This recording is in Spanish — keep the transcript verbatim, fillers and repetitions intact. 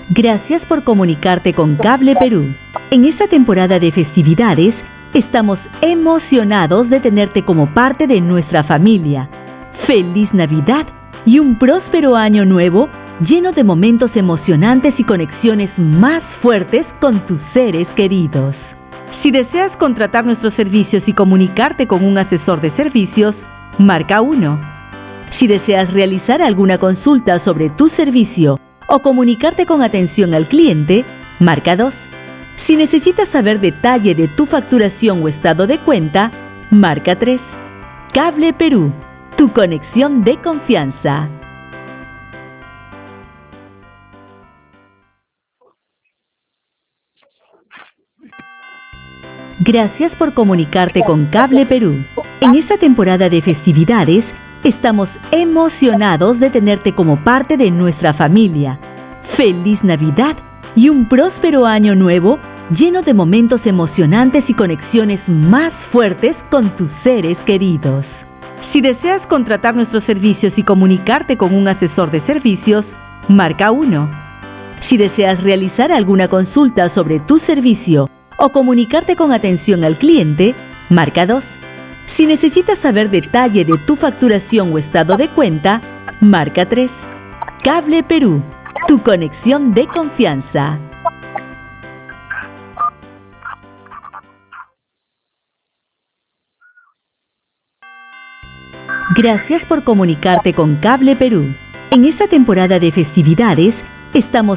Gracias por comunicarte con Cable Perú. En esta temporada de festividades, estamos emocionados de tenerte como parte de nuestra familia. ¡Feliz Navidad y un próspero año nuevo lleno de momentos emocionantes y conexiones más fuertes con tus seres queridos! Si deseas contratar nuestros servicios y comunicarte con un asesor de servicios, marca uno. Si deseas realizar alguna consulta sobre tu servicio o comunicarte con atención al cliente, marca dos. Si necesitas saber detalle de tu facturación o estado de cuenta, marca tres. Cable Perú, tu conexión de confianza. Gracias por comunicarte con Cable Perú. En esta temporada de festividades, estamos emocionados de tenerte como parte de nuestra familia. ¡Feliz Navidad y un próspero año nuevo lleno de momentos emocionantes y conexiones más fuertes con tus seres queridos! Si deseas contratar nuestros servicios y comunicarte con un asesor de servicios, marca uno. Si deseas realizar alguna consulta sobre tu servicio o comunicarte con atención al cliente, marca dos. Si necesitas saber detalle de tu facturación o estado de cuenta, marca tres. Cable Perú, tu conexión de confianza. Gracias por comunicarte con Cable Perú. En esta temporada de festividades, estamos